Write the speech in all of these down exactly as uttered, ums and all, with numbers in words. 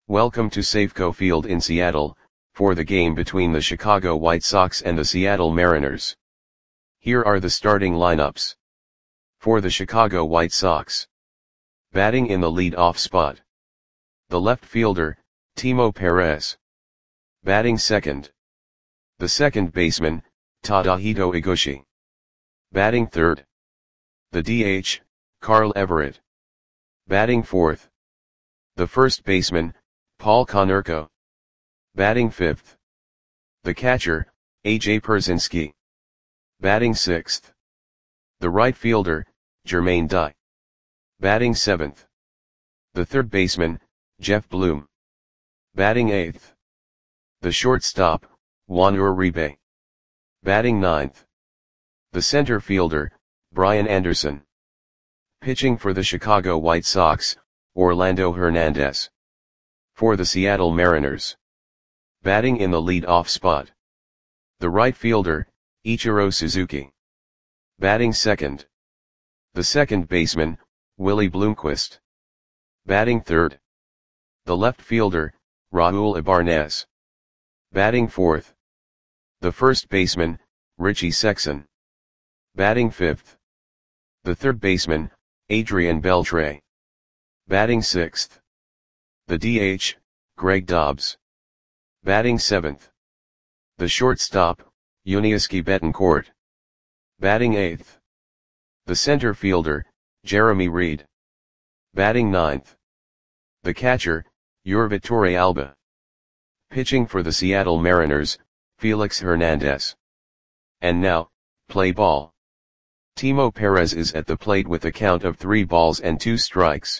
Welcome to Safeco Field in Seattle, for the game between the Chicago White Sox and the Seattle Mariners. Here are the starting lineups. For the Chicago White Sox. Batting in the lead-off spot. The left fielder, Timo Perez. Batting second. The second baseman, Tadahito Iguchi. Batting third. The D H, Carl Everett. Batting fourth. The first baseman, Paul Konerko. Batting fifth. The catcher, A J Pierzynski. Batting sixth. The right fielder, Jermaine Dye. Batting seventh. The third baseman, Jeff Bloom. Batting eighth. The shortstop, Juan Uribe. Batting ninth. The center fielder, Brian Anderson. Pitching for the Chicago White Sox, Orlando Hernandez. For the Seattle Mariners. Batting in the lead-off spot. The right fielder, Ichiro Suzuki. Batting second. The second baseman, Willie Bloomquist. Batting third. The left fielder, Raul Ibanez. Batting fourth. The first baseman, Richie Sexson. Batting fifth. The third baseman, Adrian Beltre. Batting sixth. The D H, Greg Dobbs. Batting seventh. The shortstop, Yuniesky Betancourt. Batting eighth. The center fielder, Jeremy Reed. Batting ninth. The catcher, Yurvatore Alba. Pitching for the Seattle Mariners, Felix Hernandez. And now, play ball. Timo Perez is at the plate with a count of three balls and two strikes.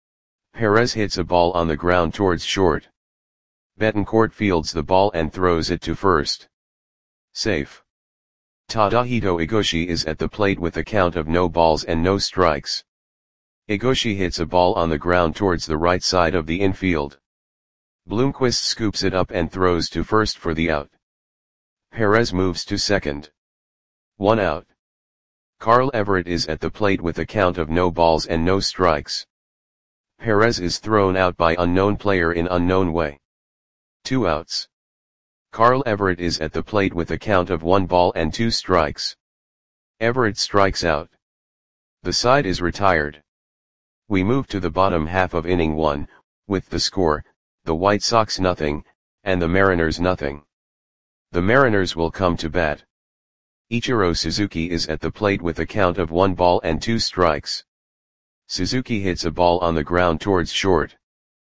Perez hits a ball on the ground towards short. Betancourt fields the ball and throws it to first. Safe. Tadahito Iguchi is at the plate with a count of no balls and no strikes. Iguchi hits a ball on the ground towards the right side of the infield. Bloomquist scoops it up and throws to first for the out. Perez moves to second. One out. Carl Everett is at the plate with a count of no balls and no strikes. Perez is thrown out by unknown player in unknown way. Two outs. Carl Everett is at the plate with a count of one ball and two strikes. Everett strikes out. The side is retired. We move to the bottom half of inning one, with the score, the White Sox nothing, and the Mariners nothing. The Mariners will come to bat. Ichiro Suzuki is at the plate with a count of one ball and two strikes. Suzuki hits a ball on the ground towards short.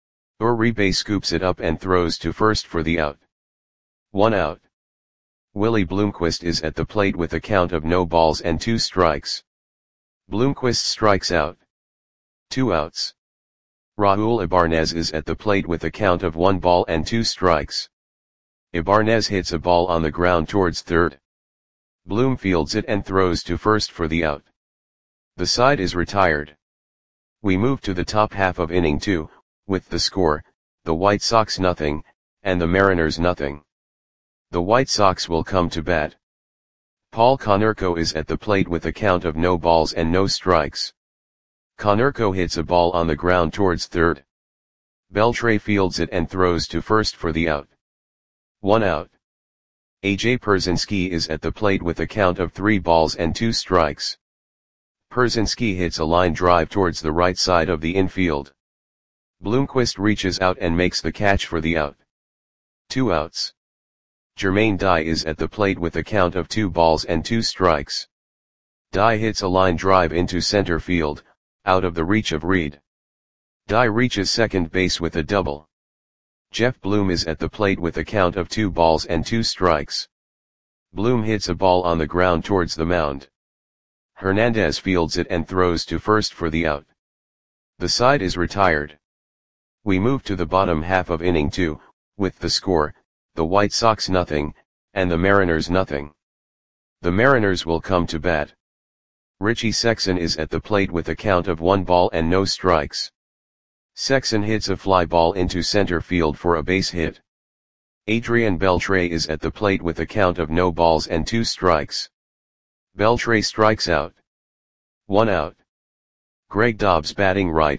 Uribe scoops it up and throws to first for the out. One out. Willie Bloomquist is at the plate with a count of no balls and two strikes. Bloomquist strikes out. Two outs. Raul Ibanez is at the plate with a count of one ball and two strikes. Ibanez hits a ball on the ground towards third. Bloom fields it and throws to first for the out. The side is retired. We move to the top half of inning two, with the score, the White Sox nothing, and the Mariners nothing. The White Sox will come to bat. Paul Konerko is at the plate with a count of no balls and no strikes. Konerko hits a ball on the ground towards third. Beltre fields it and throws to first for the out. One out. A J Pierzynski is at the plate with a count of three balls and two strikes. Pierzynski hits a line drive towards the right side of the infield. Bloomquist reaches out and makes the catch for the out. Two outs. Jermaine Dye is at the plate with a count of two balls and two strikes. Dye hits a line drive into center field, out of the reach of Reed. Dye reaches second base with a double. Jeff Bloom is at the plate with a count of two balls and two strikes. Bloom hits a ball on the ground towards the mound. Hernandez fields it and throws to first for the out. The side is retired. We move to the bottom half of inning two, with the score, the White Sox nothing, and the Mariners nothing. The Mariners will come to bat. Richie Sexson is at the plate with a count of one ball and no strikes. Sexson hits a fly ball into center field for a base hit. Adrian Beltre is at the plate with a count of no balls and two strikes. Beltre strikes out. One out. Greg Dobbs batting right,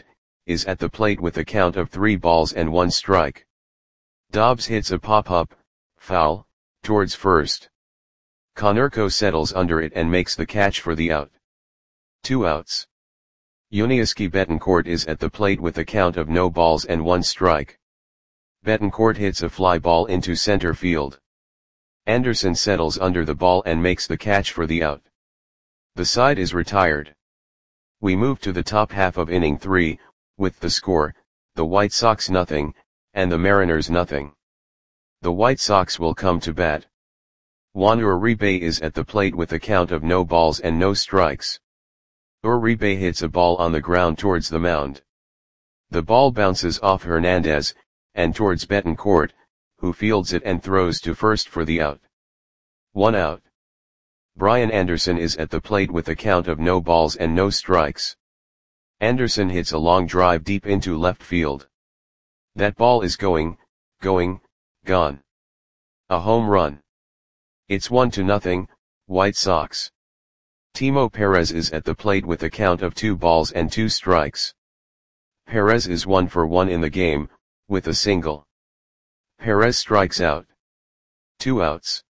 is at the plate with a count of three balls and one strike. Dobbs hits a pop-up, foul, towards first. Konerko settles under it and makes the catch for the out. Two outs. Yuniesky Betancourt is at the plate with a count of no balls and one strike. Betancourt hits a fly ball into center field. Anderson settles under the ball and makes the catch for the out. The side is retired. We move to the top half of inning three, with the score, the White Sox nothing, and the Mariners nothing. The White Sox will come to bat. Juan Uribe is at the plate with a count of no balls and no strikes. Uribe hits a ball on the ground towards the mound. The ball bounces off Hernandez, and towards Betancourt, who fields it and throws to first for the out. One out. Brian Anderson is at the plate with a count of no balls and no strikes. Anderson hits a long drive deep into left field. That ball is going, going, gone. A home run. It's one to nothing, White Sox. Timo Perez is at the plate with a count of two balls and two strikes. Perez is one for one in the game, with a single. Perez strikes out. Two outs.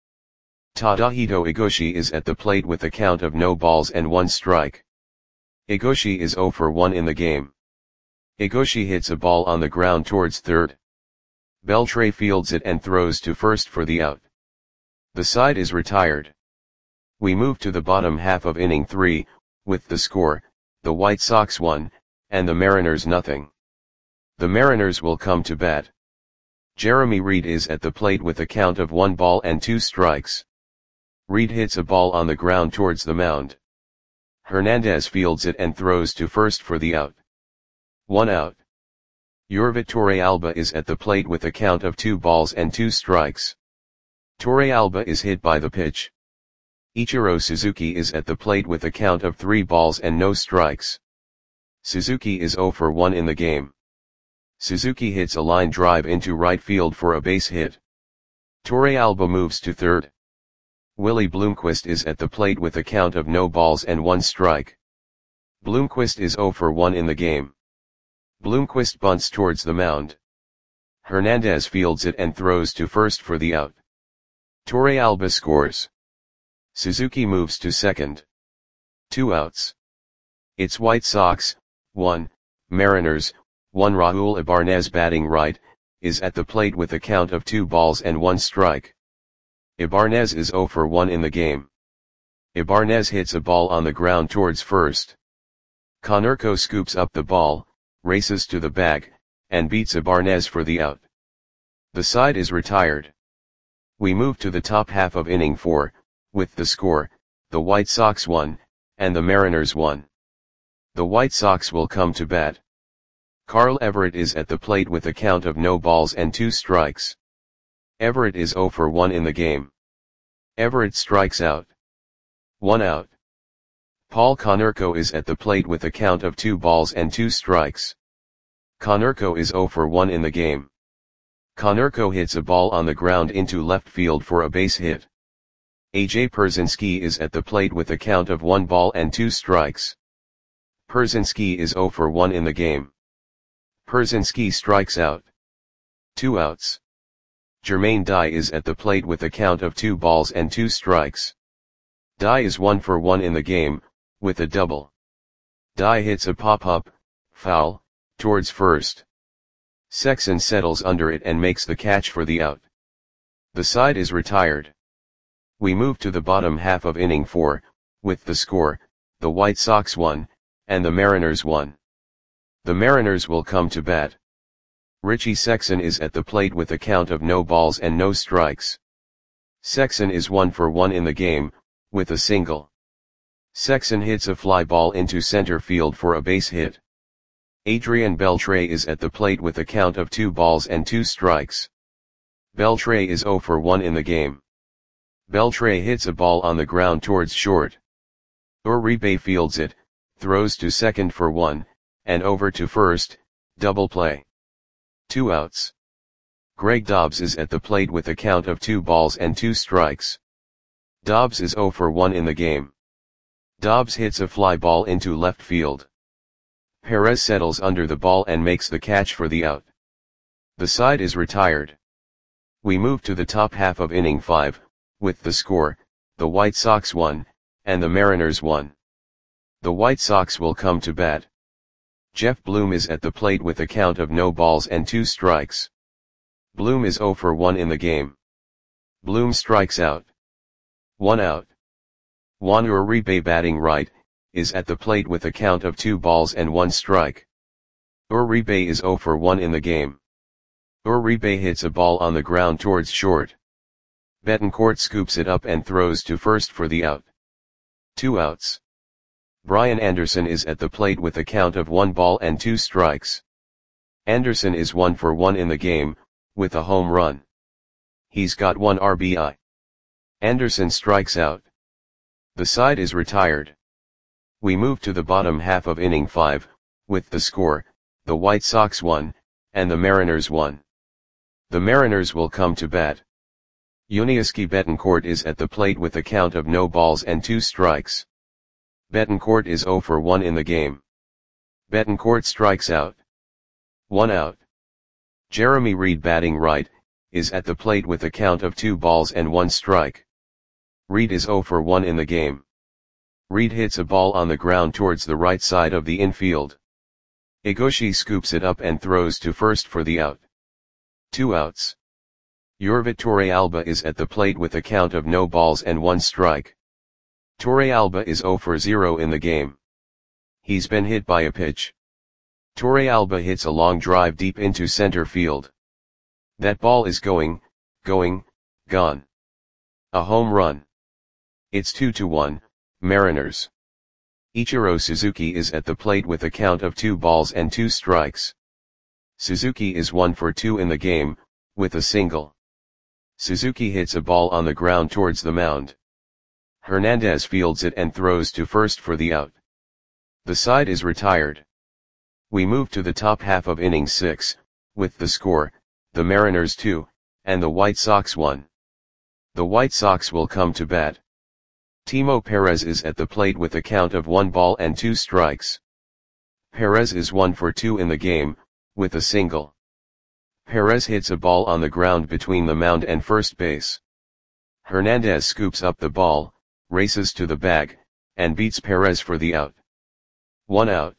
Tadahito Igoshi is at the plate with a count of no balls and one strike. Igoshi is zero for one in the game. Igoshi hits a ball on the ground towards third. Beltre fields it and throws to first for the out. The side is retired. We move to the bottom half of inning three, with the score, the White Sox one, and the Mariners nothing. The Mariners will come to bat. Jeremy Reed is at the plate with a count of one ball and two strikes. Reed hits a ball on the ground towards the mound. Hernandez fields it and throws to first for the out. One out. Yorvit Torrealba is at the plate with a count of two balls and two strikes. Torrealba is hit by the pitch. Ichiro Suzuki is at the plate with a count of three balls and no strikes. Suzuki is zero for one in the game. Suzuki hits a line drive into right field for a base hit. Torrealba moves to third. Willie Bloomquist is at the plate with a count of no balls and one strike. Bloomquist is zero for one in the game. Bloomquist bunts towards the mound. Hernandez fields it and throws to first for the out. Torrealba scores. Suzuki moves to second. Two outs. It's White Sox, one, Mariners, one. Raul Ibanez batting right, is at the plate with a count of two balls and one strike. Ibanez is zero for one in the game. Ibanez hits a ball on the ground towards first. Konerko scoops up the ball, races to the bag, and beats Ibanez for the out. The side is retired. We move to the top half of inning four, with the score, the White Sox one, and the Mariners one. The White Sox will come to bat. Carl Everett is at the plate with a count of no balls and two strikes. Everett is zero for one in the game. Everett strikes out. One out. Paul Konerko is at the plate with a count of two balls and two strikes. Konerko is zero for one in the game. Konerko hits a ball on the ground into left field for a base hit. A J Pierzynski is at the plate with a count of one ball and two strikes. Pierzynski is zero for one in the game. Pierzynski strikes out. Two outs. Jermaine Dye is at the plate with a count of two balls and two strikes. Dye is one for one in the game, with a double. Dye hits a pop-up, foul, towards first. Sexson settles under it and makes the catch for the out. The side is retired. We move to the bottom half of inning four, with the score, the White Sox one, and the Mariners one. The Mariners will come to bat. Richie Sexson is at the plate with a count of no balls and no strikes. Sexson is one for one in the game, with a single. Sexson hits a fly ball into center field for a base hit. Adrian Beltre is at the plate with a count of two balls and two strikes. Beltre is zero for one in the game. Beltre hits a ball on the ground towards short. Uribe fields it, throws to second for one, and over to first, double play. Two outs. Greg Dobbs is at the plate with a count of two balls and two strikes. Dobbs is zero for one in the game. Dobbs hits a fly ball into left field. Perez settles under the ball and makes the catch for the out. The side is retired. We move to the top half of inning five, with the score, the White Sox one, and the Mariners one. The White Sox will come to bat. Jeff Bloom is at the plate with a count of no balls and two strikes. Bloom is oh for one in the game. Bloom strikes out. One out. Juan Uribe, batting right, is at the plate with a count of two balls and one strike. Uribe is oh for one in the game. Uribe hits a ball on the ground towards short. Betancourt scoops it up and throws to first for the out. Two outs. Brian Anderson is at the plate with a count of one ball and two strikes. Anderson is one for one in the game, with a home run. He's got one R B I. Anderson strikes out. The side is retired. We move to the bottom half of inning five, with the score, the White Sox one, and the Mariners one. The Mariners will come to bat. Yuniesky Betancourt is at the plate with a count of no balls and two strikes. Betancourt is oh for one in the game. Betancourt strikes out. One out. Jeremy Reed, batting right, is at the plate with a count of two balls and one strike. Reed is oh for one in the game. Reed hits a ball on the ground towards the right side of the infield. Egoshi scoops it up and throws to first for the out. Two outs. Yorvit Torrealba is at the plate with a count of no balls and one strike. Torrealba is oh for zero in the game. He's been hit by a pitch. Torrealba hits a long drive deep into center field. That ball is going, going, gone. A home run. It's two to one, Mariners. Ichiro Suzuki is at the plate with a count of two balls and two strikes. Suzuki is one for two in the game, with a single. Suzuki hits a ball on the ground towards the mound. Hernandez fields it and throws to first for the out. The side is retired. We move to the top half of inning six, with the score, the Mariners two, and the White Sox one. The White Sox will come to bat. Timo Perez is at the plate with a count of one ball and two strikes. Perez is one for two in the game, with a single. Perez hits a ball on the ground between the mound and first base. Hernandez scoops up the ball, races to the bag, and beats Perez for the out. One out.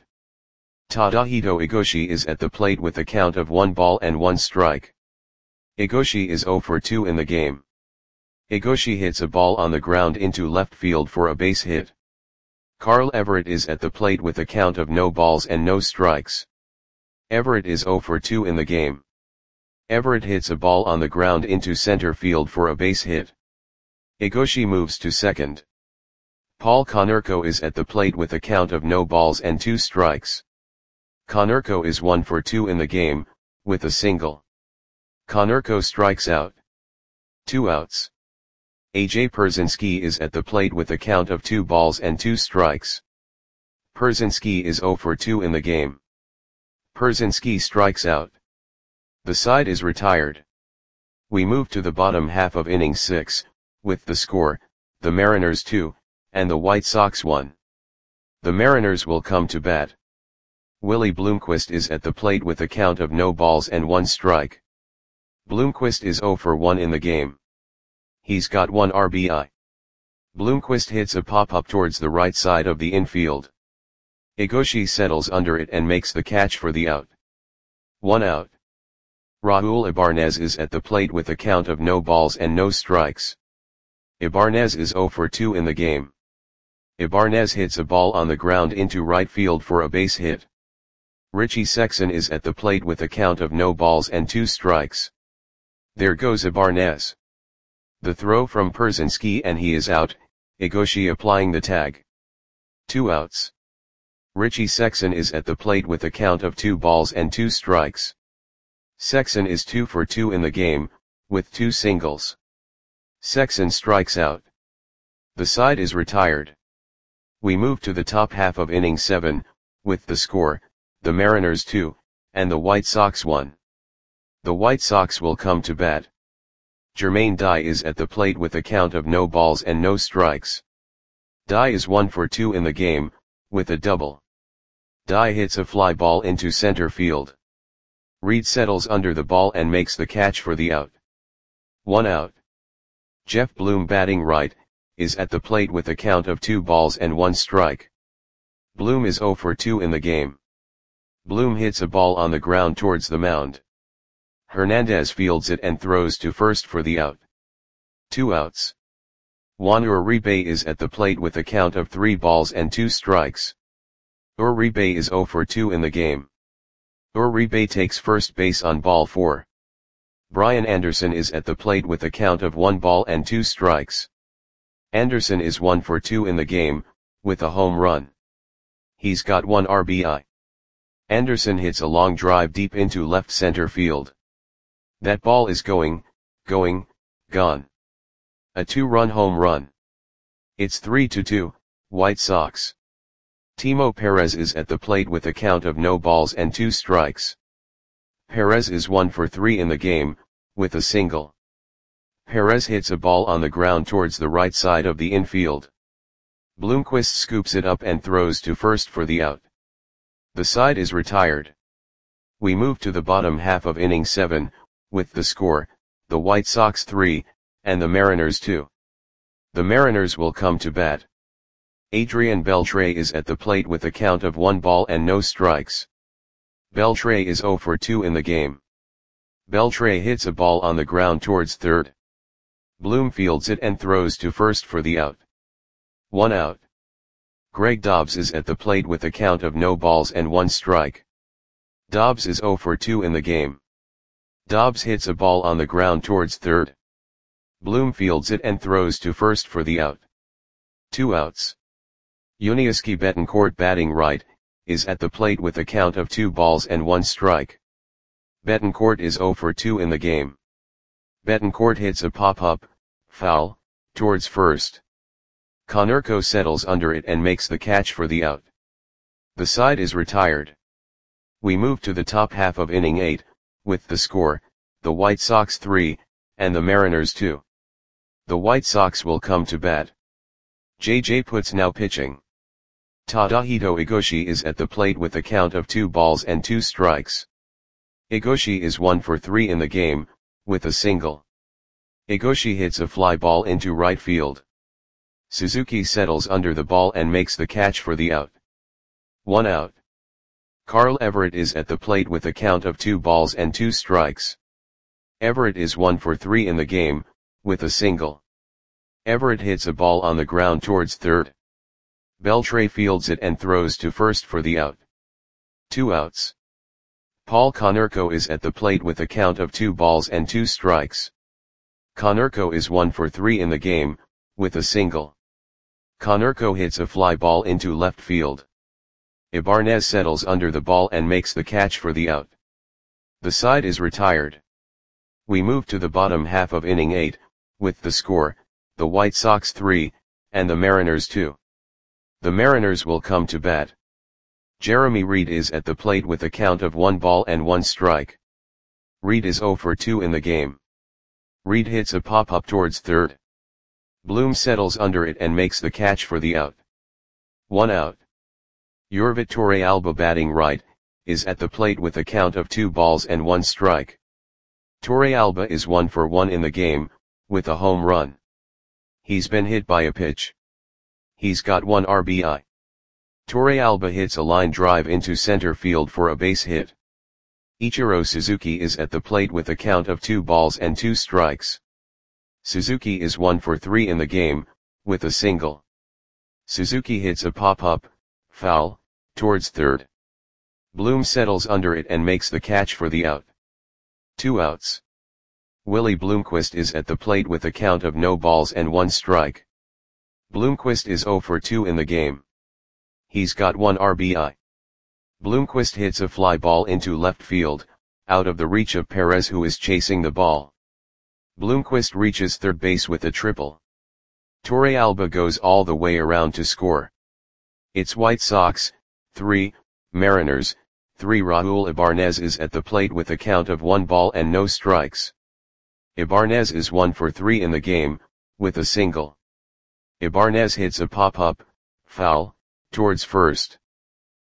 Tadahito Egoshi is at the plate with a count of one ball and one strike. Egoshi is oh for two in the game. Egoshi hits a ball on the ground into left field for a base hit. Carl Everett is at the plate with a count of no balls and no strikes. Everett is oh for two in the game. Everett hits a ball on the ground into center field for a base hit. Egoshi moves to second. Paul Konerko is at the plate with a count of no balls and two strikes. Konerko is one for two in the game, with a single. Konerko strikes out. Two outs. A J Pierzynski is at the plate with a count of two balls and two strikes. Pierzynski is oh for two in the game. Pierzynski strikes out. The side is retired. We move to the bottom half of inning six, with the score, the Mariners two, and the White Sox one. The Mariners will come to bat. Willie Bloomquist is at the plate with a count of no balls and one strike. Bloomquist is oh for one in the game. He's got one R B I. Bloomquist hits a pop-up towards the right side of the infield. Egoshi settles under it and makes the catch for the out. One out. Raul Ibarnez is at the plate with a count of no balls and no strikes. Ibarnez is oh for two in the game. Ibarnez hits a ball on the ground into right field for a base hit. Richie Sexson is at the plate with a count of no balls and two strikes. There goes Ibarnez. The throw from Pierzynski and he is out, Egoshi applying the tag. Two outs. Richie Sexson is at the plate with a count of two balls and two strikes. Sexson is two for two in the game, with two singles. Sexson strikes out. The side is retired. We move to the top half of inning seven, with the score, the Mariners two, and the White Sox one. The White Sox will come to bat. Jermaine Dye is at the plate with a count of no balls and no strikes. Dye is one for two in the game, with a double. Dye hits a fly ball into center field. Reed settles under the ball and makes the catch for the out. One out. Jeff Bloom, batting right, is at the plate with a count of two balls and one strike. Bloom is oh for two in the game. Bloom hits a ball on the ground towards the mound. Hernandez fields it and throws to first for the out. Two outs. Juan Uribe is at the plate with a count of three balls and two strikes. Uribe is oh for two in the game. Uribe takes first base on ball four. Brian Anderson is at the plate with a count of one ball and two strikes. Anderson is one for two in the game, with a home run. He's got one R B I. Anderson hits a long drive deep into left center field. That ball is going, going, gone. A two-run home run. It's three to two, White Sox. Timo Perez is at the plate with a count of no balls and two strikes. Perez is one for three in the game, with a single. Perez hits a ball on the ground towards the right side of the infield. Bloomquist scoops it up and throws to first for the out. The side is retired. We move to the bottom half of inning seven, with the score, the White Sox three, and the Mariners two. The Mariners will come to bat. Adrian Beltre is at the plate with a count of one ball and no strikes. Beltre is oh for two in the game. Beltre hits a ball on the ground towards third. Bloom fields it and throws to first for the out. One out. Greg Dobbs is at the plate with a count of no balls and one strike. Dobbs is oh for two in the game. Dobbs hits a ball on the ground towards third. Bloom fields it and throws to first for the out. Two outs. Yuniesky Betancourt, batting right, is at the plate with a count of two balls and one strike. Betancourt is oh for two in the game. Betancourt hits a pop-up, foul, towards first. Konerko settles under it and makes the catch for the out. The side is retired. We move to the top half of inning eight, with the score, the White Sox three, and the Mariners two. The White Sox will come to bat. J J Putz now pitching. Tadahito Igoshi is at the plate with a count of two balls and two strikes. Igoshi is one for three in the game, with a single. Igoshi hits a fly ball into right field. Suzuki settles under the ball and makes the catch for the out. One out. Carl Everett is at the plate with a count of two balls and two strikes. Everett is one for three in the game, with a single. Everett hits a ball on the ground towards third. Beltre fields it and throws to first for the out. Two outs. Paul Konerko is at the plate with a count of two balls and two strikes. Konerko is one for three in the game, with a single. Konerko hits a fly ball into left field. Ibanez settles under the ball and makes the catch for the out. The side is retired. We move to the bottom half of inning eight, with the score, the White Sox three, and the Mariners two. The Mariners will come to bat. Jeremy Reed is at the plate with a count of one ball and one strike. Reed is oh for two in the game. Reed hits a pop-up towards third. Bloom settles under it and makes the catch for the out. One out. Yorvit Torrealba, batting right, is at the plate with a count of two balls and one strike. Torrealba is one for one in the game, with a home run. He's been hit by a pitch. He's got one R B I. Torrealba hits a line drive into center field for a base hit. Ichiro Suzuki is at the plate with a count of two balls and two strikes. Suzuki is one for three in the game, with a single. Suzuki hits a pop-up, foul, towards third. Bloom settles under it and makes the catch for the out. Two outs. Willie Bloomquist is at the plate with a count of no balls and one strike. Bloomquist is oh for two in the game. He's got one R B I. Bloomquist hits a fly ball into left field, out of the reach of Perez, who is chasing the ball. Bloomquist reaches third base with a triple. Torrealba goes all the way around to score. It's White Sox, three, Mariners, three. Raul Ibanez is at the plate with a count of one ball and no strikes. Ibanez is one for three in the game, with a single. Ibanez hits a pop-up, foul, towards first.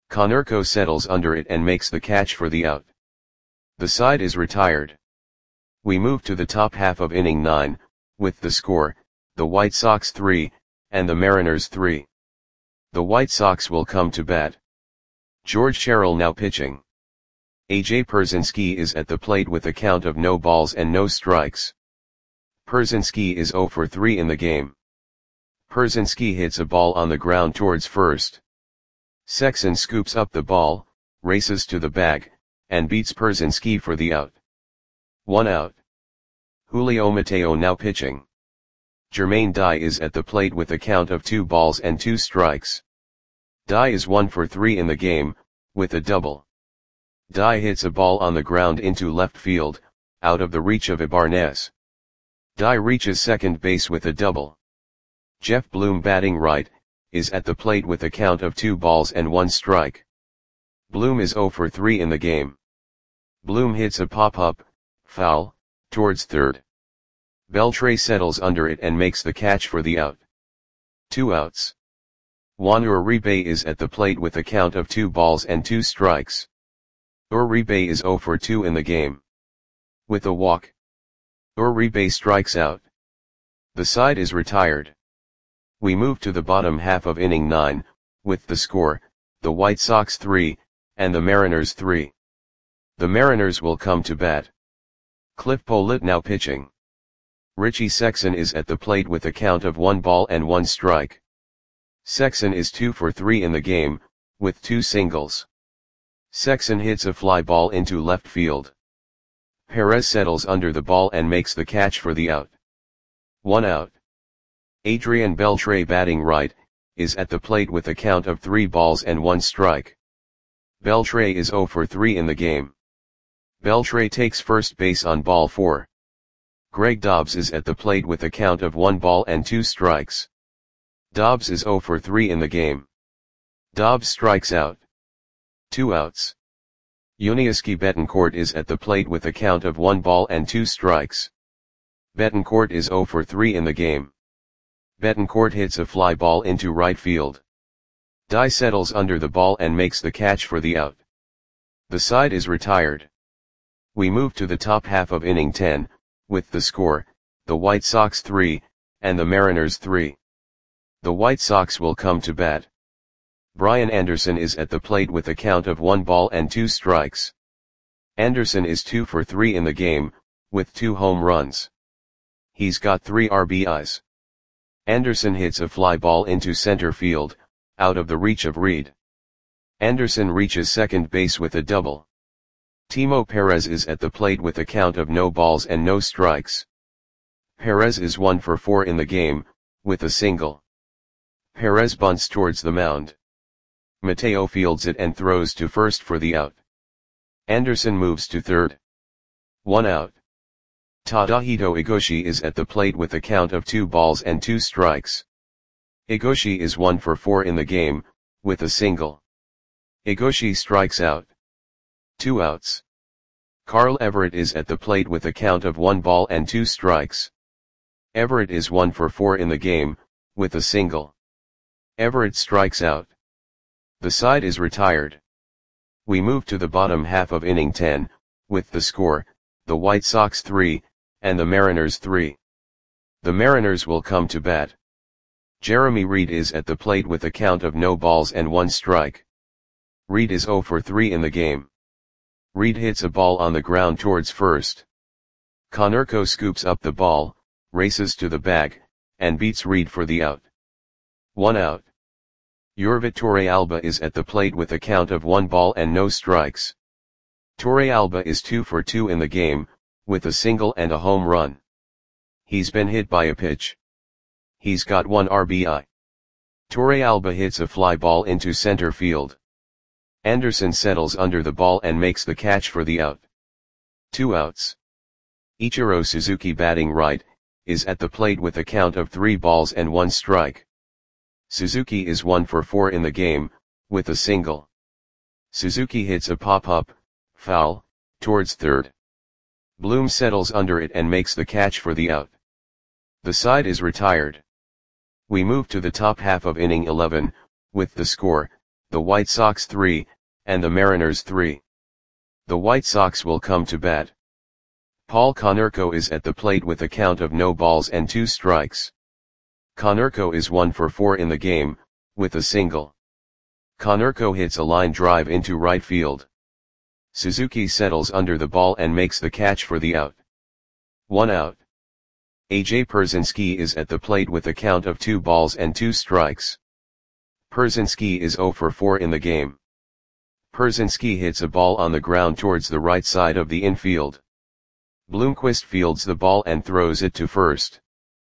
Konerko settles under it and makes the catch for the out. The side is retired. We move to the top half of inning nine, with the score, the White Sox three, and the Mariners three. The White Sox will come to bat. George Sherrill now pitching. A J Pierzynski is at the plate with a count of no balls and no strikes. Pierzynski is zero for three in the game. Pierzynski hits a ball on the ground towards first. Sexson scoops up the ball, races to the bag, and beats Pierzynski for the out. One out. Julio Mateo now pitching. Jermaine Dye is at the plate with a count of two balls and two strikes. Dye is one for three in the game, with a double. Dye hits a ball on the ground into left field, out of the reach of Ibanez. Dye reaches second base with a double. Jeff Bloom batting right, is at the plate with a count of two balls and one strike. Bloom is zero for three in the game. Bloom hits a pop-up, foul, towards third. Beltre settles under it and makes the catch for the out. Two outs. Juan Uribe is at the plate with a count of two balls and two strikes. Uribe is zero for two in the game. With a walk, Uribe strikes out. The side is retired. We move to the bottom half of inning nine, with the score, the White Sox three, and the Mariners three. The Mariners will come to bat. Cliff Pollitt now pitching. Richie Sexson is at the plate with a count of one ball and one strike. Sexson is two for three in the game, with two singles. Sexson hits a fly ball into left field. Perez settles under the ball and makes the catch for the out. One out. Adrian Beltre batting right, is at the plate with a count of three balls and one strike. Beltre is zero for three in the game. Beltre takes first base on ball four. Greg Dobbs is at the plate with a count of one ball and two strikes. Dobbs is zero for three in the game. Dobbs strikes out. Two outs. Yuniesky Betancourt is at the plate with a count of one ball and two strikes. Betancourt is zero for three in the game. Betancourt hits a fly ball into right field. Dye settles under the ball and makes the catch for the out. The side is retired. We move to the top half of inning ten, with the score, the White Sox three, and the Mariners three. The White Sox will come to bat. Brian Anderson is at the plate with a count of one ball and two strikes. Anderson is two for three in the game, with two home runs. He's got three R B Is. Anderson hits a fly ball into center field, out of the reach of Reed. Anderson reaches second base with a double. Timo Perez is at the plate with a count of no balls and no strikes. Perez is one for four in the game, with a single. Perez bunts towards the mound. Mateo fields it and throws to first for the out. Anderson moves to third. One out. Tadahito Igoshi is at the plate with a count of two balls and two strikes. Igoshi is one for four in the game, with a single. Igoshi strikes out. Two outs. Carl Everett is at the plate with a count of one ball and two strikes. Everett is one for four in the game, with a single. Everett strikes out. The side is retired. We move to the bottom half of inning ten, with the score, the White Sox three, and the Mariners three. The Mariners will come to bat. Jeremy Reed is at the plate with a count of no balls and one strike. Reed is zero for three in the game. Reed hits a ball on the ground towards first. Konerko scoops up the ball, races to the bag, and beats Reed for the out. One out. Yorvit Torrealba is at the plate with a count of one ball and no strikes. Torrealba is two for two in the game, with a single and a home run. He's been hit by a pitch. He's got one R B I. Torrealba hits a fly ball into center field. Anderson settles under the ball and makes the catch for the out. Two outs. Ichiro Suzuki batting right, is at the plate with a count of three balls and one strike. Suzuki is one for four in the game, with a single. Suzuki hits a pop-up, foul, towards third. Bloom settles under it and makes the catch for the out. The side is retired. We move to the top half of inning eleven, with the score, the White Sox three, and the Mariners three. The White Sox will come to bat. Paul Konerko is at the plate with a count of no balls and two strikes. Konerko is one for four in the game, with a single. Konerko hits a line drive into right field. Suzuki settles under the ball and makes the catch for the out. One out. A J Pierzynski is at the plate with a count of two balls and two strikes. Pierzynski is zero for four in the game. Pierzynski hits a ball on the ground towards the right side of the infield. Bloomquist fields the ball and throws it to first.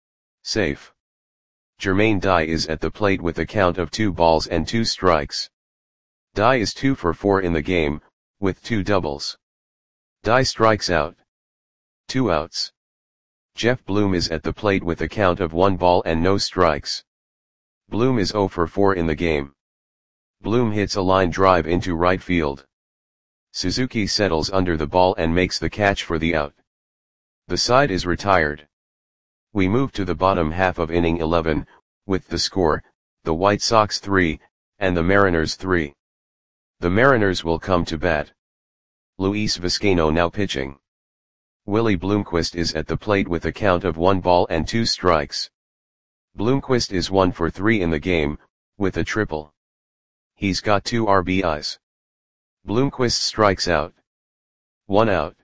Safe. Jermaine Dye is at the plate with a count of two balls and two strikes. Dye is two for four in the game, with two doubles. Dye strikes out. Two outs. Jeff Bloom is at the plate with a count of one ball and no strikes. Bloom is zero for four in the game. Bloom hits a line drive into right field. Suzuki settles under the ball and makes the catch for the out. The side is retired. We move to the bottom half of inning eleven, with the score, the White Sox three, and the Mariners three. The Mariners will come to bat. Luis Vizcaino now pitching. Willie Bloomquist is at the plate with a count of one ball and two strikes. Bloomquist is one for three in the game, with a triple. He's got two R B Is. Bloomquist strikes out. One out.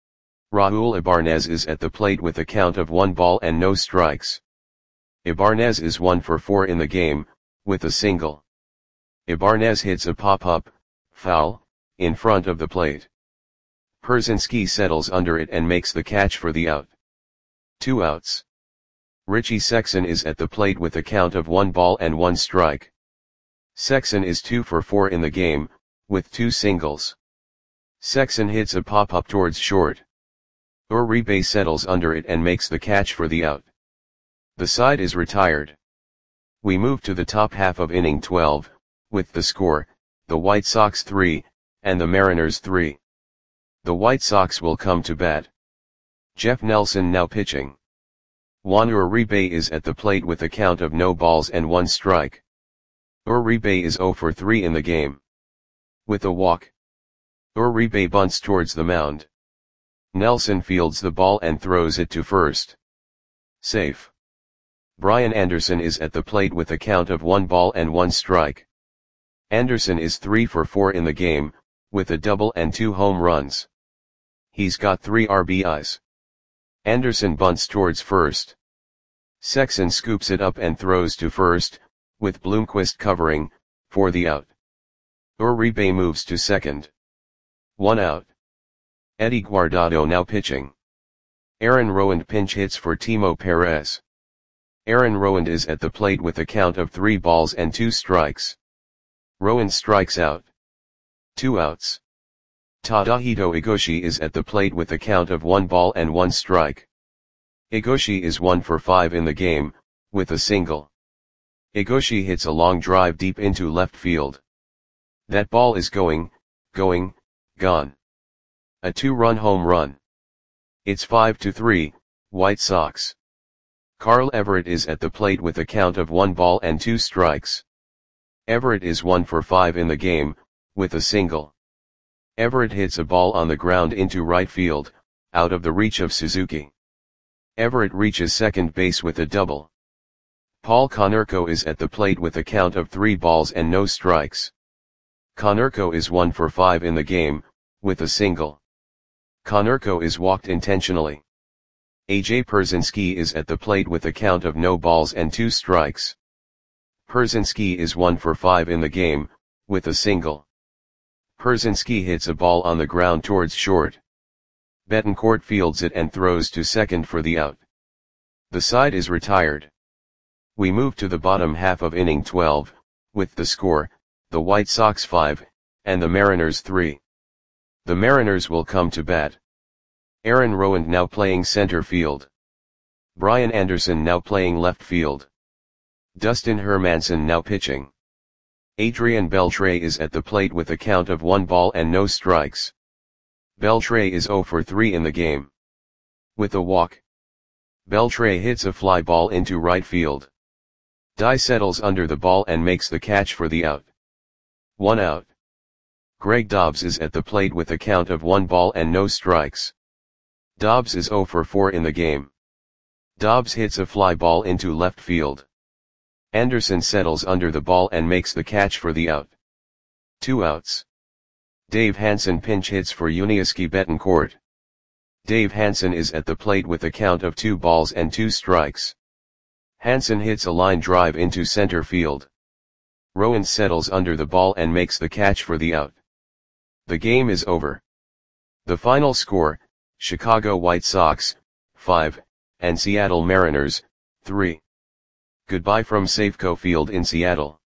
Raul Ibanez is at the plate with a count of one ball and no strikes. Ibanez is one for four in the game, with a single. Ibanez hits a pop-up, foul, in front of the plate. Pierzynski settles under it and makes the catch for the out. Two outs. Richie Sexson is at the plate with a count of one ball and one strike. Sexson is two for four in the game, with two singles. Sexson hits a pop-up towards short. Uribe settles under it and makes the catch for the out. The side is retired. We move to the top half of inning twelve, with the score, the White Sox three, and the Mariners three. The White Sox will come to bat. Jeff Nelson now pitching. Juan Uribe is at the plate with a count of no balls and one strike. Uribe is zero for three in the game. With a walk. Uribe bunts towards the mound. Nelson fields the ball and throws it to first. Safe. Brian Anderson is at the plate with a count of one ball and one strike. Anderson is three for four in the game, with a double and two home runs. He's got three R B Is. Anderson bunts towards first. Sexson scoops it up and throws to first, with Bloomquist covering, for the out. Uribe moves to second. One out. Eddie Guardado now pitching. Aaron Rowand pinch hits for Timo Perez. Aaron Rowand is at the plate with a count of three balls and two strikes. Rowand strikes out. Two outs. Tadahito Igoshi is at the plate with a count of one ball and one strike. Igoshi is one for five in the game, with a single. Igoshi hits a long drive deep into left field. That ball is going, going, gone. A two-run home run. It's five to three, White Sox. Carl Everett is at the plate with a count of one ball and two strikes. Everett is one for five in the game, with a single. Everett hits a ball on the ground into right field, out of the reach of Suzuki. Everett reaches second base with a double. Paul Konerko is at the plate with a count of three balls and no strikes. Konerko is one for five in the game, with a single. Konerko is walked intentionally. A J Pierzynski is at the plate with a count of no balls and two strikes. Pierzynski is one for five in the game, with a single. Pierzynski hits a ball on the ground towards short. Betancourt fields it and throws to second for the out. The side is retired. We move to the bottom half of inning twelve, with the score, the White Sox five, and the Mariners three. The Mariners will come to bat. Aaron Rowand now playing center field. Brian Anderson now playing left field. Dustin Hermanson now pitching. Adrian Beltre is at the plate with a count of one ball and no strikes. Beltre is zero for three in the game. With a walk. Beltre hits a fly ball into right field. Dye settles under the ball and makes the catch for the out. One out. Greg Dobbs is at the plate with a count of one ball and no strikes. Dobbs is zero for four in the game. Dobbs hits a fly ball into left field. Anderson settles under the ball and makes the catch for the out. Two outs. Dave Hansen pinch hits for Yuniesky Betancourt. Dave Hansen is at the plate with a count of two balls and two strikes. Hansen hits a line drive into center field. Rowan settles under the ball and makes the catch for the out. The game is over. The final score, Chicago White Sox, five, and Seattle Mariners, three. Goodbye from Safeco Field in Seattle.